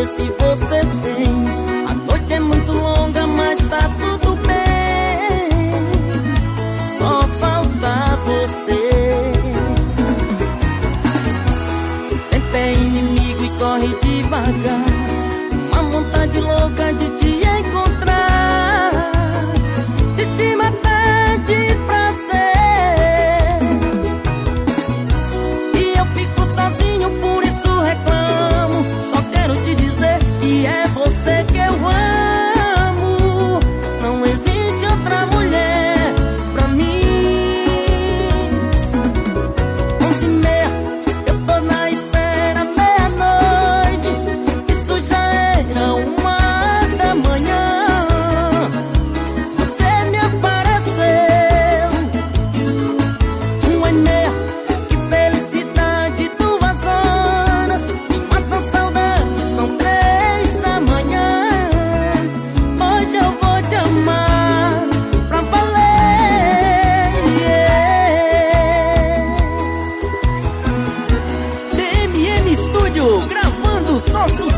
saber se você vem. A noite é muito longa, mas tá tudo bem. Só falta você. O tempo é inimigo e corre devagar. Uma vontade louca de te encontrar, de te matar de prazer. E eu fico sozinho, por isso reclamo. Só quero te dizer que é você que eu amo. Não existe outra mulher pra mim. 11h30, eu tô na espera, meia-noite. Isso já era 1h da manhã. Você me apareceu. 1h30, que felicidade, 2 horas. Me mata a saudade, são 3 da manhã. Hoje eu vou te amar pra valer, yeah. DMM Studio, gravando só sucesso.